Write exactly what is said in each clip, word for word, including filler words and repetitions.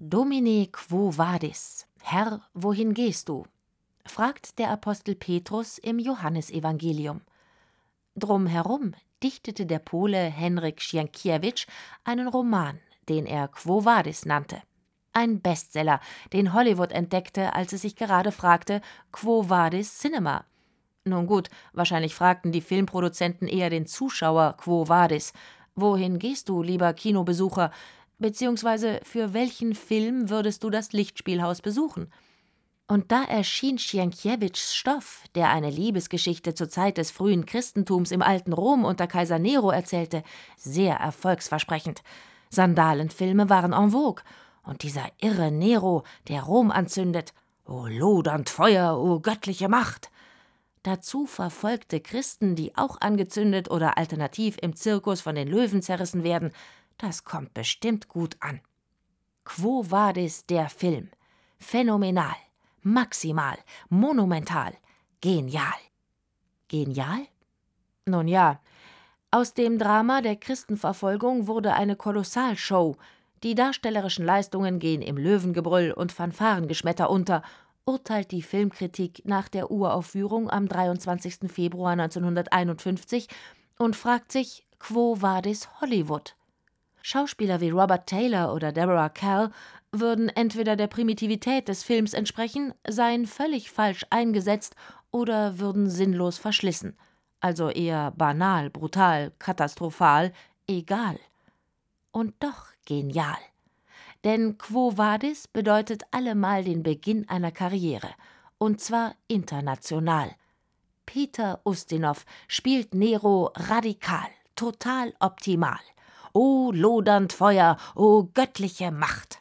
Domine, quo vadis? Herr, wohin gehst du? Fragt der Apostel Petrus im Johannesevangelium. Drumherum dichtete der Pole Henryk Sienkiewicz einen Roman, den er Quo vadis nannte. Ein Bestseller, den Hollywood entdeckte, als es sich gerade fragte, Quo vadis Cinema? Nun gut, wahrscheinlich fragten die Filmproduzenten eher den Zuschauer Quo vadis? Wohin gehst du, lieber Kinobesucher? Beziehungsweise für welchen Film würdest du das Lichtspielhaus besuchen? Und da erschien Sienkiewicz' Stoff, der eine Liebesgeschichte zur Zeit des frühen Christentums im alten Rom unter Kaiser Nero erzählte, sehr erfolgsversprechend. Sandalenfilme waren en vogue. Und dieser irre Nero, der Rom anzündet, o lodernd Feuer, o göttliche Macht. Dazu verfolgte Christen, die auch angezündet oder alternativ im Zirkus von den Löwen zerrissen werden. Das kommt bestimmt gut an. Quo vadis der Film? Phänomenal, maximal, monumental, genial. Genial? Nun ja, aus dem Drama der Christenverfolgung wurde eine Kolossalshow. Die darstellerischen Leistungen gehen im Löwengebrüll und Fanfarengeschmetter unter, urteilt die Filmkritik nach der Uraufführung am dreiundzwanzigsten Februar neunzehnhunderteinundfünfzig und fragt sich, quo vadis Hollywood? Schauspieler wie Robert Taylor oder Deborah Kerr würden entweder der Primitivität des Films entsprechen, seien völlig falsch eingesetzt oder würden sinnlos verschlissen. Also eher banal, brutal, katastrophal, egal. Und doch genial. Denn Quo vadis bedeutet allemal den Beginn einer Karriere. Und zwar international. Peter Ustinov spielt Nero radikal, total optimal. O lodernd Feuer, o göttliche Macht!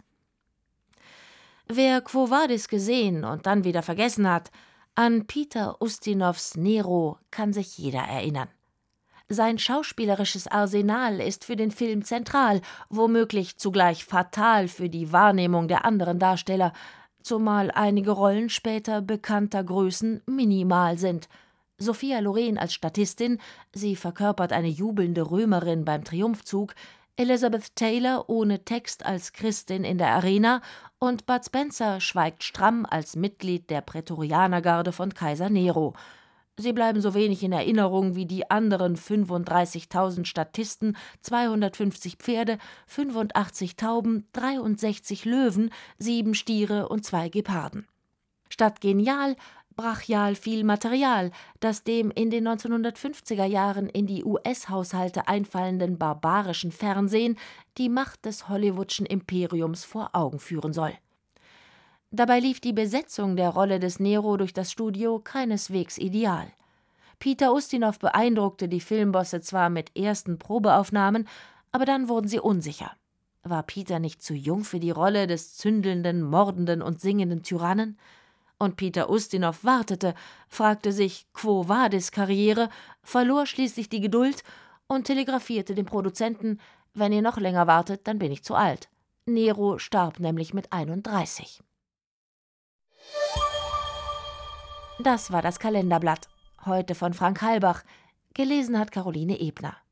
Wer Quo vadis gesehen und dann wieder vergessen hat, an Peter Ustinovs Nero kann sich jeder erinnern. Sein schauspielerisches Arsenal ist für den Film zentral, womöglich zugleich fatal für die Wahrnehmung der anderen Darsteller, zumal einige Rollen später bekannter Größen minimal sind. Sophia Loren als Statistin, sie verkörpert eine jubelnde Römerin beim Triumphzug, Elizabeth Taylor ohne Text als Christin in der Arena und Bud Spencer schweigt stramm als Mitglied der Prätorianergarde von Kaiser Nero. Sie bleiben so wenig in Erinnerung wie die anderen fünfunddreißigtausend Statisten, zweihundertfünfzig Pferde, fünfundachtzig Tauben, dreiundsechzig Löwen, sieben Stiere und zwei Geparden. Statt genial, brachial viel Material, das dem in den neunzehnhundertfünfziger Jahren in die U S-Haushalte einfallenden barbarischen Fernsehen die Macht des Hollywoodschen Imperiums vor Augen führen soll. Dabei lief die Besetzung der Rolle des Nero durch das Studio keineswegs ideal. Peter Ustinov beeindruckte die Filmbosse zwar mit ersten Probeaufnahmen, aber dann wurden sie unsicher. War Peter nicht zu jung für die Rolle des zündelnden, mordenden und singenden Tyrannen? Und Peter Ustinov wartete, fragte sich Quo vadis Karriere, verlor schließlich die Geduld und telegrafierte dem Produzenten: Wenn ihr noch länger wartet, dann bin ich zu alt. Nero starb nämlich mit einunddreißig. Das war das Kalenderblatt. Heute von Frank Halbach. Gelesen hat Caroline Ebner.